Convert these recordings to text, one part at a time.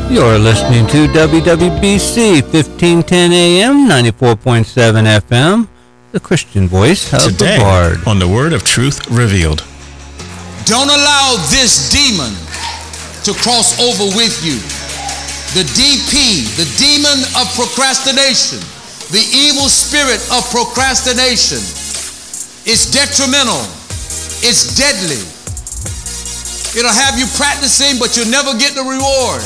You're listening to WWBC 1510 AM, 94.7 FM, the Christian voice of Today, the Bard. On the Word of Truth Revealed. Don't allow this demon to cross over with you. The DP, the demon of procrastination, the evil spirit of procrastination, it's detrimental. It's deadly. It'll have you practicing, but you'll never get the reward.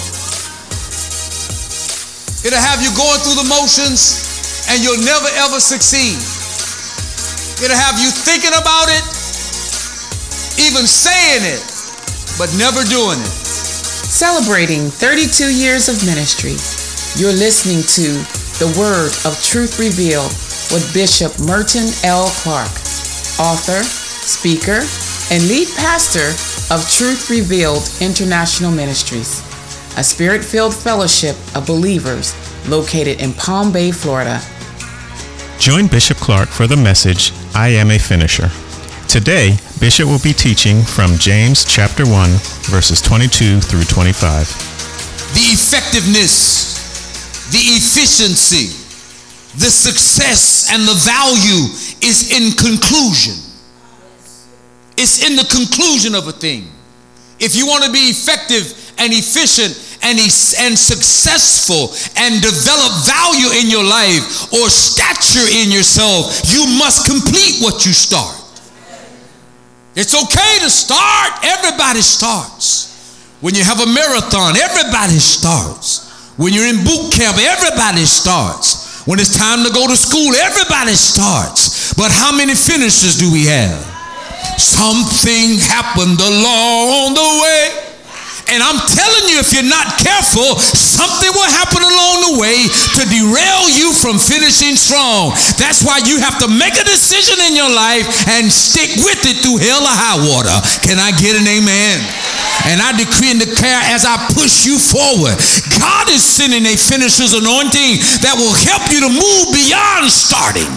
It'll have you going through the motions, and you'll never ever succeed. It'll have you thinking about it, even saying it, but never doing it. Celebrating 32 years of ministry, you're listening to The Word of Truth Revealed with Bishop Merton L. Clark, author, speaker, and lead pastor of Truth Revealed International Ministries, a spirit-filled fellowship of believers located in Palm Bay, Florida. Join Bishop Clark for the message, I Am a Finisher. Today, Bishop will be teaching from James chapter 1, verses 22 through 25. The effectiveness, the efficiency, the success, and the value is in conclusion. It's in the conclusion of a thing. If you want to be effective and efficient and successful and develop value in your life or stature in yourself, you must complete what you start. It's okay to start. Everybody starts. When you have a marathon, everybody starts. When you're in boot camp, everybody starts. When it's time to go to school, everybody starts. But how many finishers do we have? Something happened along the way. And I'm telling you, if you're not careful, something will happen along the way to derail you from finishing strong. That's why you have to make a decision in your life and stick with it through hell or high water. Can I get an amen? And I decree and declare as I push you forward, God is sending a finisher's anointing that will help you to move beyond starting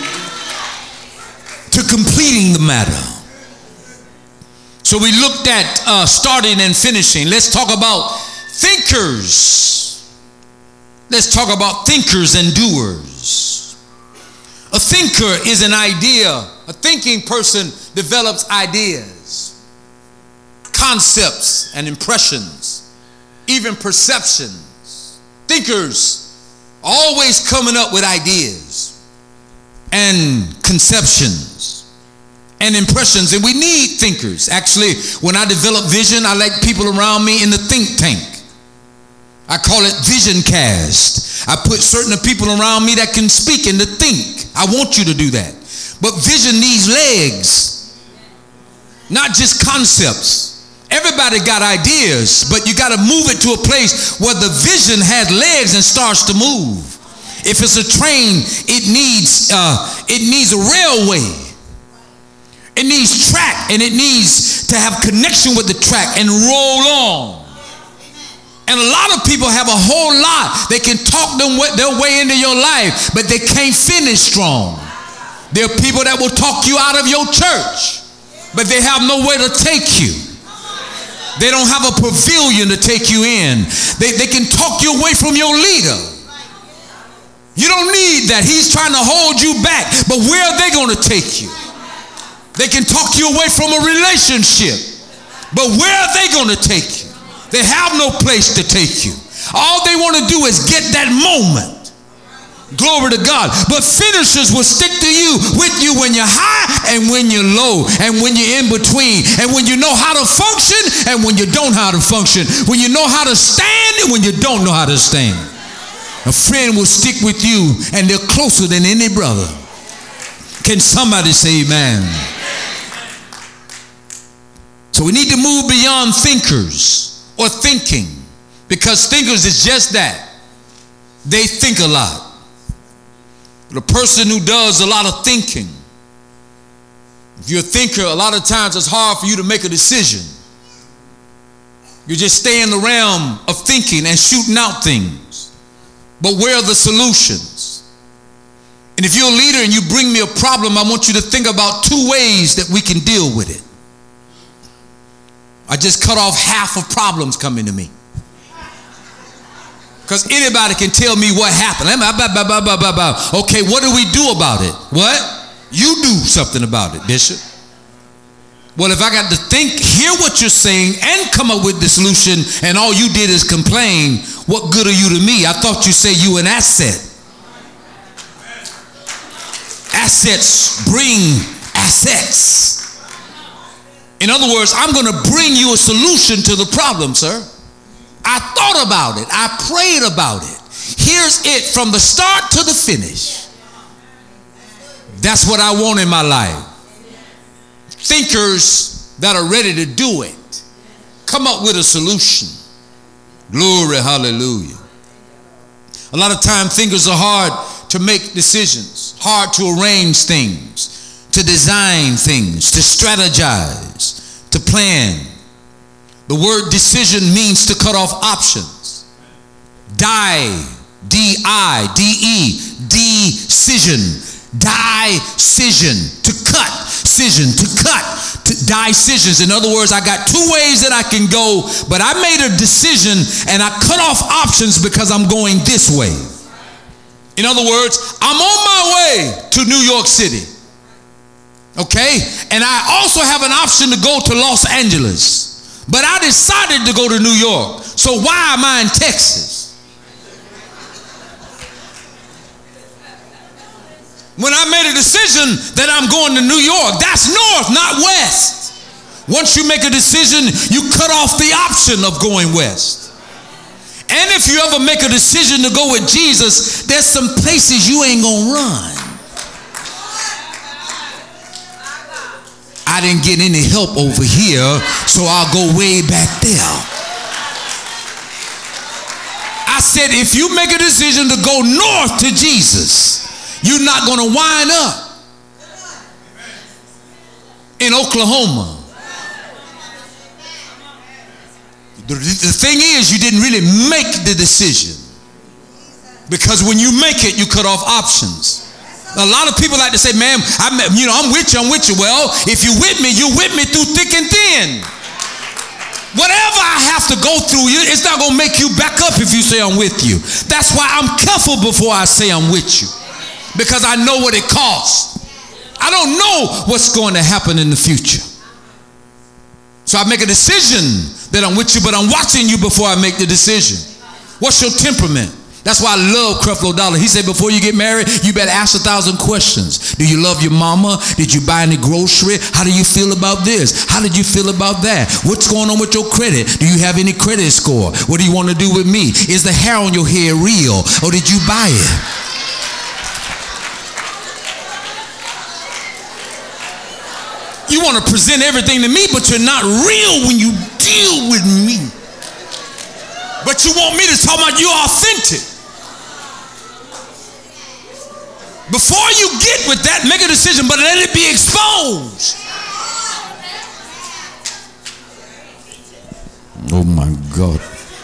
to completing the matter. So we looked at starting and finishing. Let's talk about thinkers. Let's talk about thinkers and doers. A thinker is an idea. A thinking person develops ideas, concepts, and impressions, even perceptions. Thinkers always coming up with ideas and conceptions and impressions, and we need thinkers. Actually, when I develop vision, I like people around me in the think tank. I call it vision cast. I put certain people around me that can speak and to think. I want you to do that. But vision needs legs, not just concepts. Everybody got ideas, but you got to move it to a place where the vision has legs and starts to move. If it's a train, it needs a railway. It needs track, and it needs to have connection with the track and roll on. And a lot of people have a whole lot. They can talk their way into your life, but they can't finish strong. There are people that will talk you out of your church, but they have nowhere to take you. They don't have a pavilion to take you in. They can talk you away from your leader. You don't need that. He's trying to hold you back, but where are they going to take you? They can talk you away from a relationship, but where are they going to take you? They have no place to take you. All they want to do is get that moment. Glory to God. But finishers will stick to you, with you when you're high and when you're low and when you're in between, and when you know how to function and when you don't know how to function, when you know how to stand and when you don't know how to stand. A friend will stick with you, and they're closer than any brother. Can somebody say amen? So we need to move beyond thinkers or thinking, because thinkers is just that. They think a lot. The person who does a lot of thinking, if you're a thinker, a lot of times it's hard for you to make a decision. You just stay in the realm of thinking and shooting out things. But where are the solutions? And if you're a leader and you bring me a problem, I want you to think about two ways that we can deal with it. I just cut off half of problems coming to me. Because anybody can tell me what happened. Okay, what do we do about it? What? You do something about it, Bishop. Well, if I got to think, hear what you're saying, and come up with the solution, and all you did is complain, what good are you to me? I thought you said you an asset. Assets bring assets. In other words, I'm going to bring you a solution to the problem, sir. I thought about it. I prayed about it. Here's it from the start to the finish. That's what I want in my life. Thinkers that are ready to do it. Come up with a solution. Glory, hallelujah. A lot of time thinkers are hard to make decisions, hard to arrange things, to design things, to strategize, to plan. The word decision means to cut off options. D-I-D-E, decision. Decision, to cut, decision, to cut, to decisions. In other words, I got two ways that I can go, but I made a decision and I cut off options because I'm going this way. In other words, I'm on my way to New York City. Okay? And I also have an option to go to Los Angeles. But I decided to go to New York. So why am I in Texas? When I made a decision that I'm going to New York, that's north, not west. Once you make a decision, you cut off the option of going west. And if you ever make a decision to go with Jesus, there's some places you ain't gonna run. I didn't get any help over here, so I'll go way back there. I said, if you make a decision to go north to Jesus, you're not going to wind up in Oklahoma. The thing is, you didn't really make the decision, because when you make it, you cut off options. A lot of people like to say, man, I'm with you. Well, if you're with me through thick and thin. Whatever I have to go through, it's not going to make you back up if you say I'm with you. That's why I'm careful before I say I'm with you. Because I know what it costs. I don't know what's going to happen in the future. So I make a decision that I'm with you, but I'm watching you before I make the decision. What's your temperament? That's why I love Creflo Dollar. He said, before you get married, you better ask 1,000 questions. Do you love your mama? Did you buy any grocery? How do you feel about this? How did you feel about that? What's going on with your credit? Do you have any credit score? What do you want to do with me? Is the hair on your head real, or did you buy it? You want to present everything to me, but you're not real when you deal with me. But you want me to talk about you're authentic. Before you get with that, make a decision, but let it be exposed. Oh my God.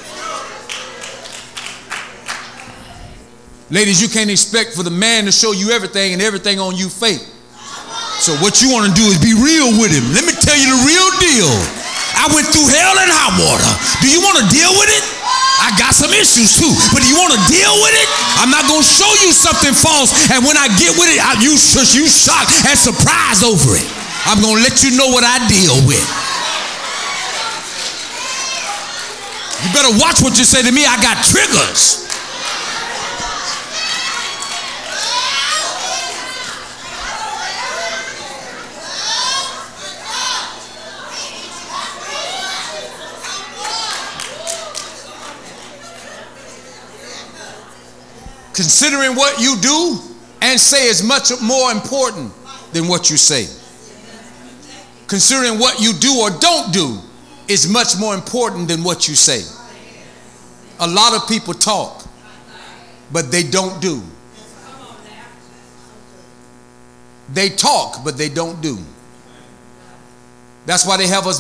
Ladies, you can't expect for the man to show you everything and everything on you fake. So what you want to do is be real with him. Let me tell you the real deal. I went through hell and hot water. Do you want to deal with it? I got some issues too, but do you want to deal with it? I'm not going to show you something false, and when I get with it, you shocked and surprised over it. I'm going to let you know what I deal with. You better watch what you say to me. I got triggers. Considering what you do and say is much more important than what you say. Considering what you do or don't do is much more important than what you say. A lot of people talk, but they don't do. They talk, but they don't do. That's why they have us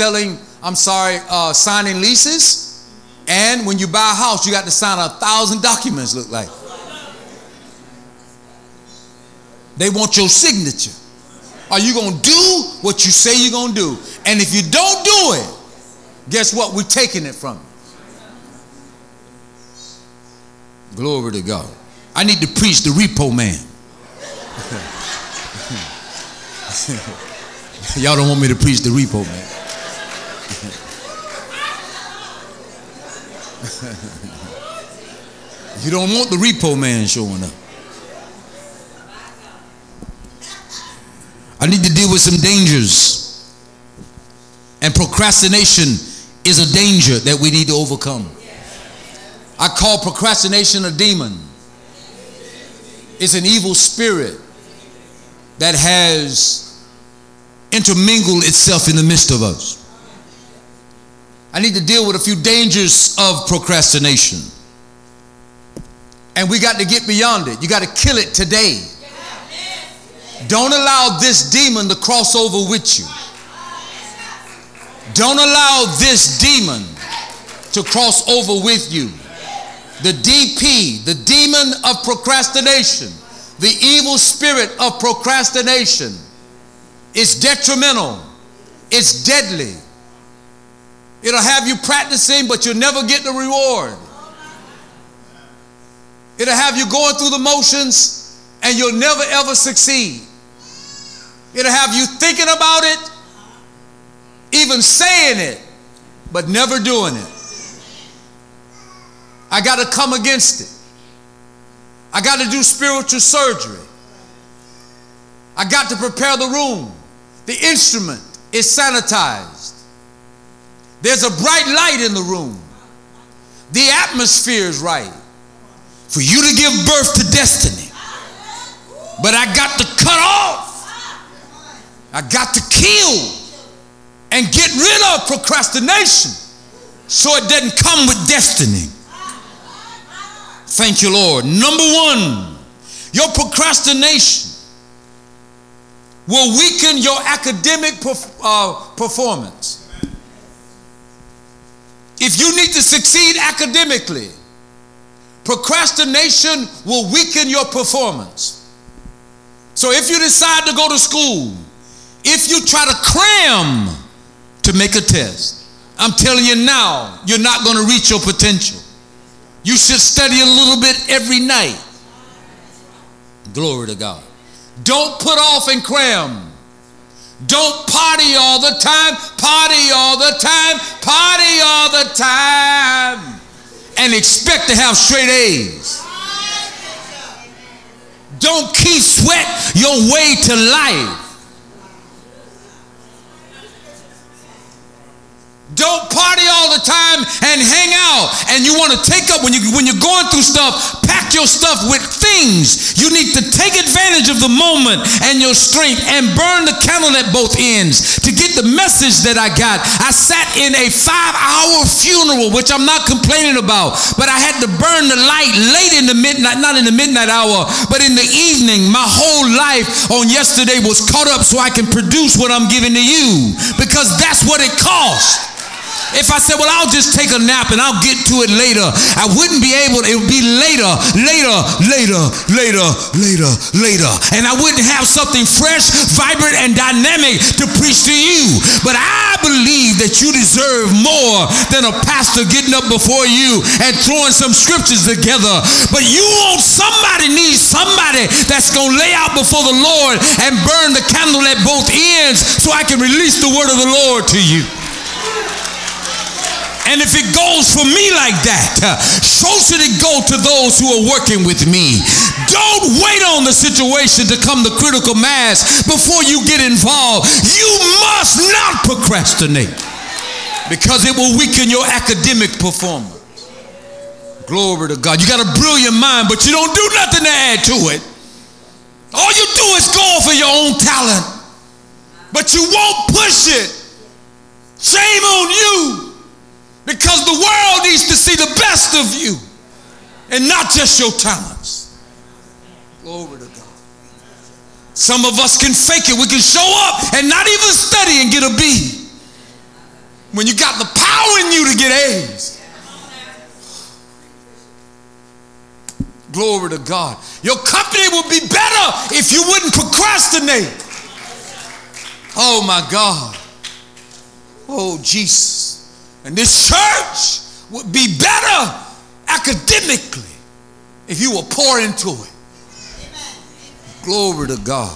signing leases. And when you buy a house, you got to sign 1,000 documents, look like. They want your signature. Are you going to do what you say you're going to do? And if you don't do it, guess what? We're taking it from you. Glory to God. I need to preach the repo man. Y'all don't want me to preach the repo man. You don't want the repo man showing up. I need to deal with some dangers. And procrastination is a danger that we need to overcome. I call procrastination a demon. It's an evil spirit that has intermingled itself in the midst of us. I need to deal with a few dangers of procrastination. And we got to get beyond it. You got to kill it today. Don't allow this demon to cross over with you. Don't allow this demon to cross over with you. The DP, the demon of procrastination, the evil spirit of procrastination, is detrimental. It's deadly. It'll have you practicing, but you'll never get the reward. It'll have you going through the motions, and you'll never ever succeed. It'll have you thinking about it, even saying it, but never doing it. I got to come against it. I got to do spiritual surgery. I got to prepare the room. The instrument is sanitized. There's a bright light in the room. The atmosphere is right for you to give birth to destiny. But I got to cut off. I got to kill and get rid of procrastination so it doesn't come with destiny. Thank you, Lord. Number one, your procrastination will weaken your academic performance. If you need to succeed academically, procrastination will weaken your performance. So if you decide to go to school, if you try to cram to make a test, I'm telling you now, you're not going to reach your potential. You should study a little bit every night. Glory to God. Don't put off and cram. Don't party all the time, party all the time, party all the time, and expect to have straight A's. Don't keep sweat your way to life. Don't party all the time and hang out. And you want to take up, when you're going through stuff, pack your stuff with things. You need to take advantage of the moment and your strength and burn the candle at both ends to get the message that I got. I sat in a 5-hour funeral, which I'm not complaining about, but I had to burn the light late in the midnight, not in the midnight hour, but in the evening. My whole life on yesterday was caught up so I can produce what I'm giving to you, because that's what it costs. If I said, well, I'll just take a nap and I'll get to it later, I wouldn't be able to. It would be later. And I wouldn't have something fresh, vibrant, and dynamic to preach to you. But I believe that you deserve more than a pastor getting up before you and throwing some scriptures together. But you want somebody, needs somebody that's going to lay out before the Lord and burn the candle at both ends so I can release the word of the Lord to you. And if it goes for me like that, so should it go to those who are working with me. Don't wait on the situation to come to critical mass before you get involved. You must not procrastinate, because it will weaken your academic performance. Glory to God. You got a brilliant mind, but you don't do nothing to add to it. All you do is go for your own talent, but you won't push it. Shame on you. Because the world needs to see the best of you and not just your talents. Glory to God. Some of us can fake it. We can show up and not even study and get a B, when you got the power in you to get A's. Glory to God. Your company would be better if you wouldn't procrastinate. Oh my God. Oh Jesus. And this church would be better academically if you will pour into it. Glory to God.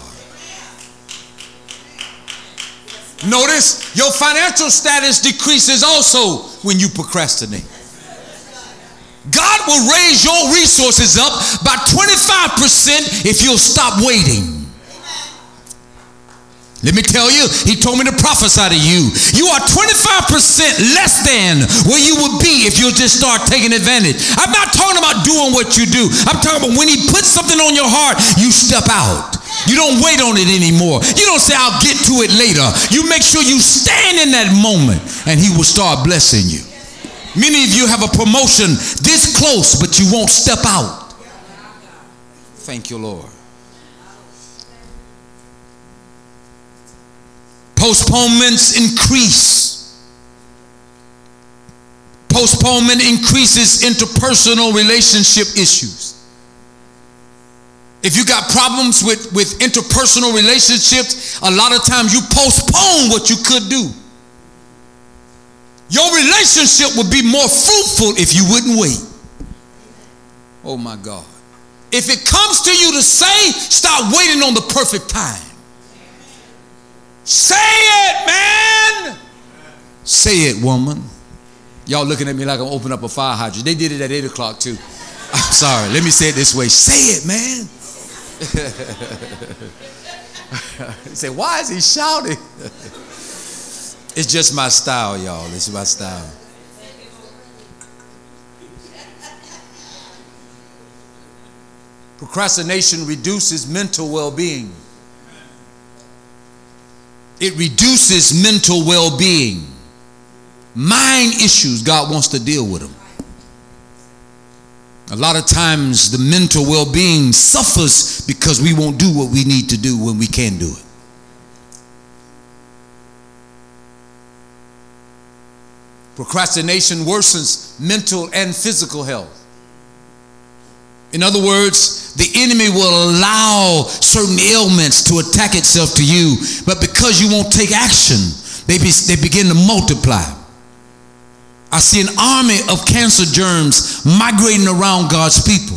Notice your financial status decreases also when you procrastinate. God will raise your resources up by 25% if you'll stop waiting. Let me tell you, he told me to prophesy to you. You are 25% less than where you would be if you'll just start taking advantage. I'm not talking about doing what you do. I'm talking about when he puts something on your heart, you step out. You don't wait on it anymore. You don't say, I'll get to it later. You make sure you stand in that moment and he will start blessing you. Many of you have a promotion this close, but you won't step out. Thank you, Lord. Postponements increase. Postponement increases interpersonal relationship issues. If you got problems with interpersonal relationships, a lot of times you postpone what you could do. Your relationship would be more fruitful if you wouldn't wait. Oh my God. If it comes to you to say, stop waiting on the perfect time. Say it, man. Say it, woman. Y'all looking at me like I'm opening up a fire hydrant. They did it at 8 o'clock too. I'm sorry. Let me say it this way. Say it, man. You say, why is he shouting? It's just my style, y'all. It's my style. Procrastination reduces mental well-being. It reduces mental well-being. Mind issues, God wants to deal with them. A lot of times the mental well-being suffers because we won't do what we need to do when we can do it. Procrastination worsens mental and physical health. In other words, the enemy will allow certain ailments to attack itself to you, but because you won't take action, they begin to multiply. I see an army of cancer germs migrating around God's people.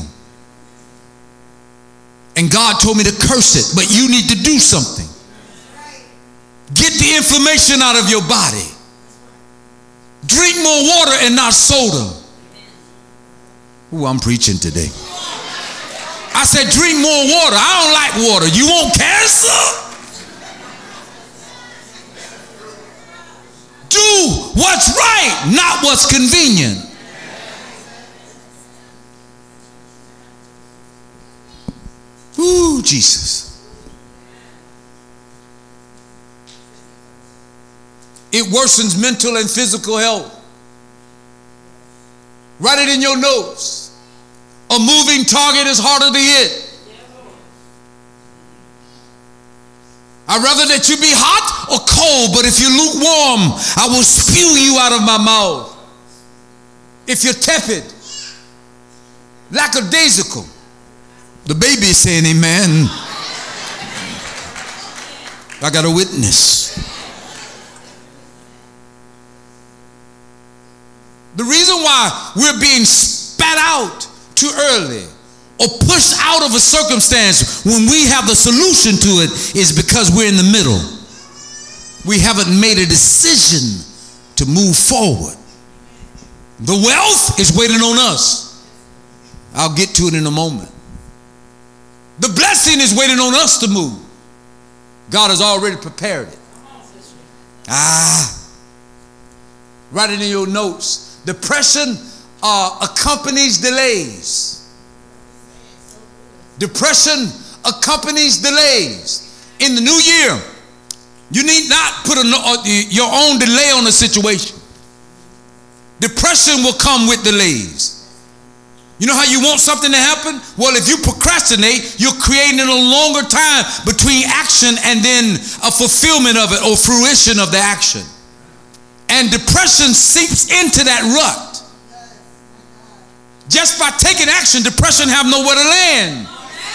And God told me to curse it, but you need to do something. Get the inflammation out of your body. Drink more water and not soda. Ooh, I'm preaching today. I said drink more water. I don't like water. You want cancer? Do what's right, not what's convenient. Ooh, Jesus. It worsens mental and physical health. Write it in your notes. A moving target is harder to hit. I'd rather that you be hot or cold, but if you're lukewarm, I will spew you out of my mouth. If you're tepid, lackadaisical, the baby is saying amen. I got a witness. The reason why we're being spat out too early or pushed out of a circumstance when we have the solution to it is because we're in the middle. We haven't made a decision to move forward. The wealth is waiting on us. I'll get to it in a moment. The blessing is waiting on us to move. God has already prepared it. Write it in your notes. Depression accompanies delays. Depression accompanies delays. In the new year, you need not put your own delay on the situation. Depression will come with delays. You know how you want something to happen? Well, if you procrastinate, you're creating a longer time between action and then a fulfillment of it or fruition of the action. And depression seeps into that rut. Just by taking action, depression have nowhere to land.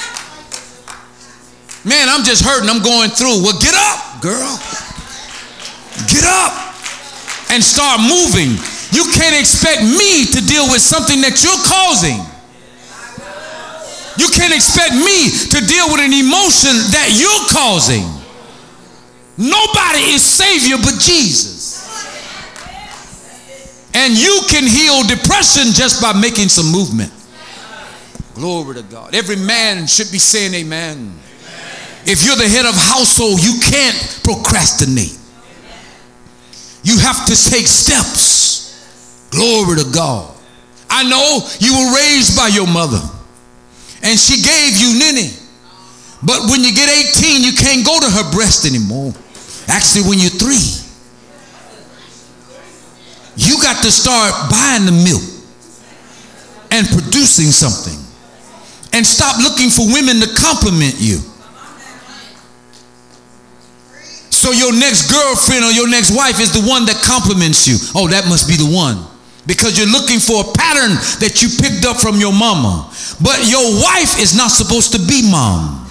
Man, I'm just hurting. I'm going through. Well, get up, girl. Get up and start moving. You can't expect me to deal with something that you're causing. You can't expect me to deal with an emotion that you're causing. Nobody is Savior but Jesus. And you can heal depression just by making some movement. Glory to God. Every man should be saying amen. If you're the head of household, you can't procrastinate. You have to take steps. Glory to God. I know you were raised by your mother, and she gave you Nini. But when you get 18, you can't go to her breast anymore. Actually, when you're 3, you got to start buying the milk and producing something. And stop looking for women to compliment you. So your next girlfriend or your next wife is the one that compliments you. Oh, that must be the one. Because you're looking for a pattern that you picked up from your mama. But your wife is not supposed to be mom.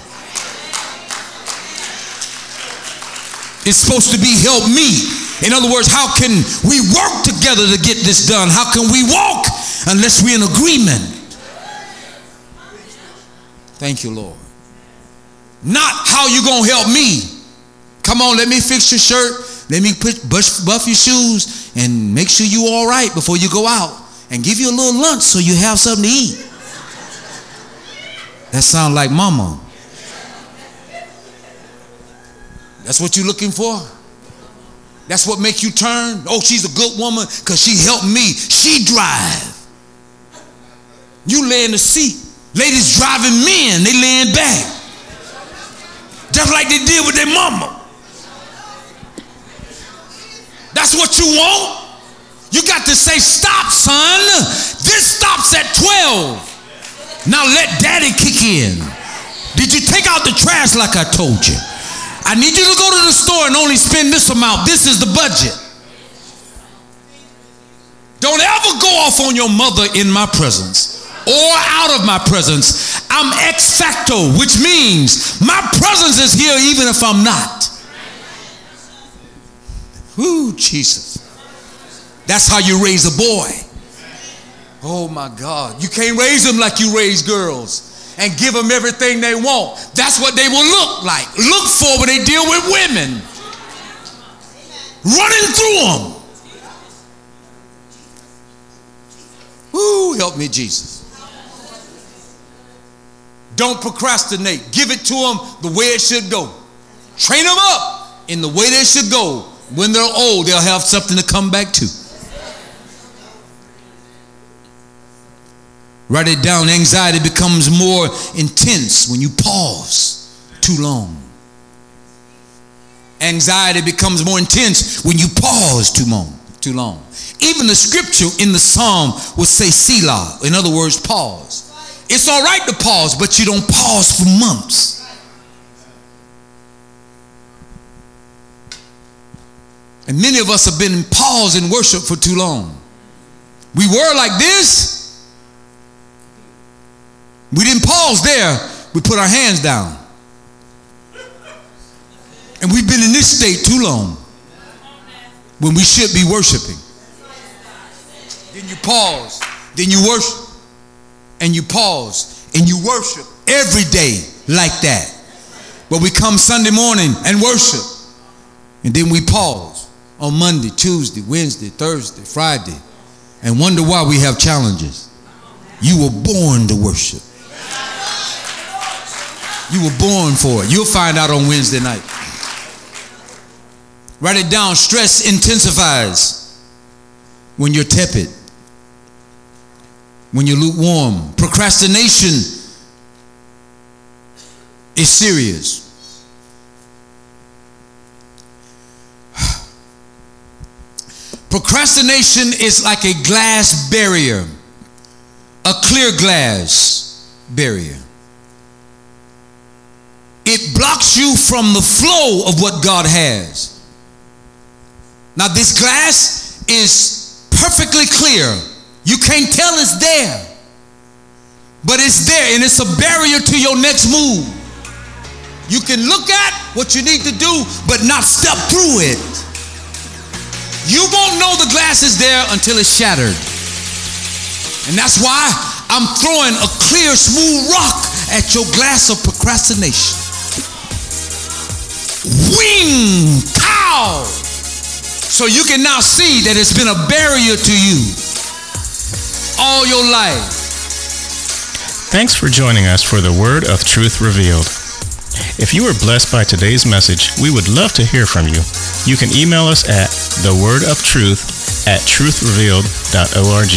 It's supposed to be help me. In other words, how can we work together to get this done? How can we walk unless we're in agreement? Thank you, Lord. Not how you gonna help me. Come on, let me fix your shirt. Let me buff your shoes and make sure you all right before you go out, and give you a little lunch so you have something to eat. That sounds like mama. That's what you're looking for? That's what makes you turn? Oh, she's a good woman because she helped me. She drive. You lay in the seat. Ladies driving men, they laying back. Just like they did with their mama. That's what you want? You got to say, stop, son. This stops at 12. Now let daddy kick in. Did you take out the trash like I told you? I need you to go to the store and only spend this amount. This is the budget. Don't ever go off on your mother in my presence or out of my presence. I'm ex facto, which means my presence is here even if I'm not. Woo, Jesus. That's how you raise a boy. Oh my God. You can't raise them like you raise girls and give them everything they want. That's what they will look like. Look for when they deal with women. Running through them. Woo, help me, Jesus. Don't procrastinate. Give it to them the way it should go. Train them up in the way they should go. When they're old, they'll have something to come back to. Write it down. Anxiety becomes more intense when you pause too long. Anxiety becomes more intense when you pause too long. Even the scripture in the Psalm will say Selah. In other words, pause. It's all right to pause, but you don't pause for months. And many of us have been paused in worship for too long. We were like this. We didn't pause there. We put our hands down. And we've been in this state too long when we should be worshiping. Then you pause. Then you worship. And you pause. And you worship every day like that. But we come Sunday morning and worship. And then we pause on Monday, Tuesday, Wednesday, Thursday, Friday, and wonder why we have challenges. You were born to worship. You were born for it. You'll find out on Wednesday night. Write it down. Stress intensifies when you're tepid, when you're lukewarm. Procrastination is serious. Procrastination is like a glass barrier, a clear glass barrier. It blocks you from the flow of what God has. Now this glass is perfectly clear. You can't tell it's there, but it's there, and it's a barrier to your next move. You can look at what you need to do, but not step through it. You won't know the glass is there until it's shattered. And that's why I'm throwing a clear, smooth rock at your glass of procrastination. Wing cow! So you can now see that it's been a barrier to you all your life. Thanks for joining us for the Word of Truth Revealed. If you were blessed by today's message, we would love to hear from you. You can email us at thewordoftruth@truthrevealed.org.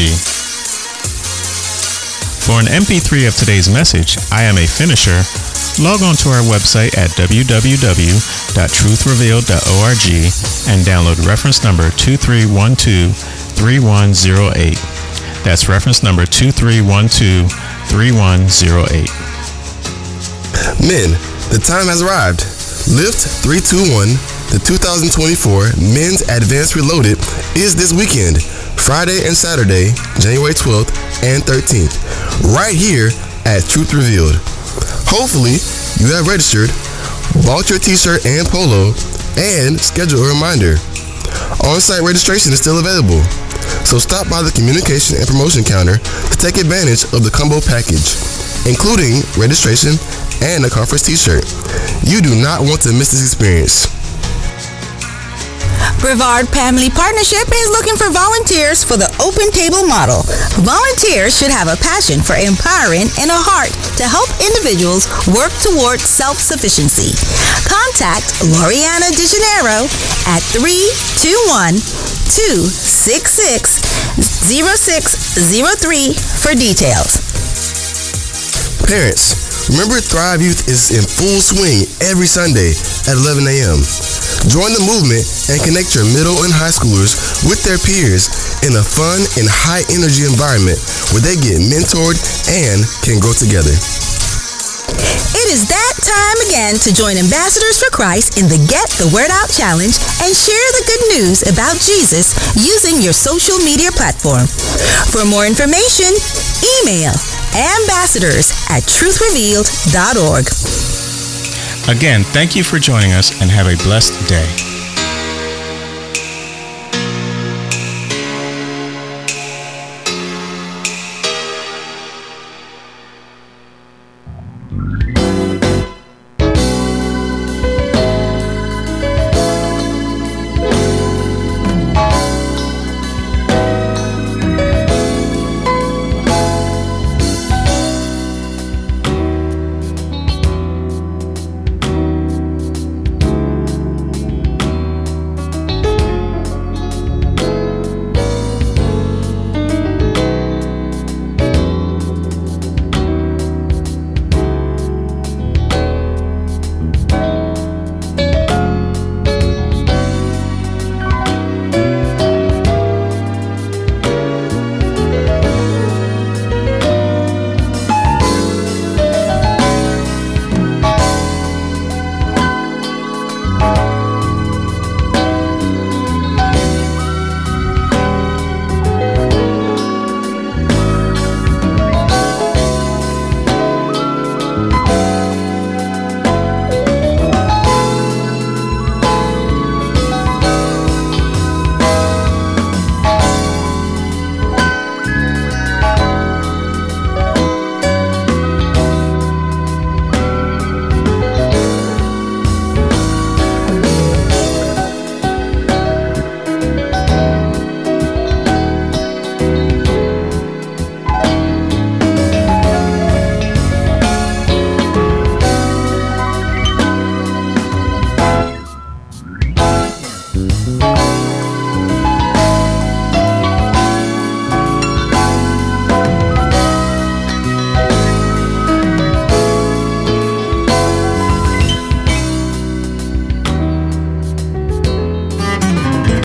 For an MP3 of today's message, I Am a Finisher, log on to our website at www.truthrevealed.org and download reference number 23123108. That's reference number 23123108. Men, the time has arrived. Lift 321, the 2024 Men's Advanced Reloaded, is this weekend, Friday and Saturday, January 12th and 13th, right here at Truth Revealed. Hopefully, you have registered, bought your t-shirt and polo, and scheduled a reminder. On-site registration is still available, so stop by the communication and promotion counter to take advantage of the combo package, including registration and a conference t-shirt. You do not want to miss this experience. Brevard Family Partnership is looking for volunteers for the Open Table model. Volunteers should have a passion for empowering and a heart to help individuals work toward self-sufficiency. Contact Loriana DeGennaro at 321-266-0603 for details. Parents, remember Thrive Youth is in full swing every Sunday at 11 a.m. Join the movement and connect your middle and high schoolers with their peers in a fun and high-energy environment where they get mentored and can grow together. It is that time again to join Ambassadors for Christ in the Get the Word Out Challenge and share the good news about Jesus using your social media platform. For more information, email ambassadors@truthrevealed.org. Again, thank you for joining us and have a blessed day.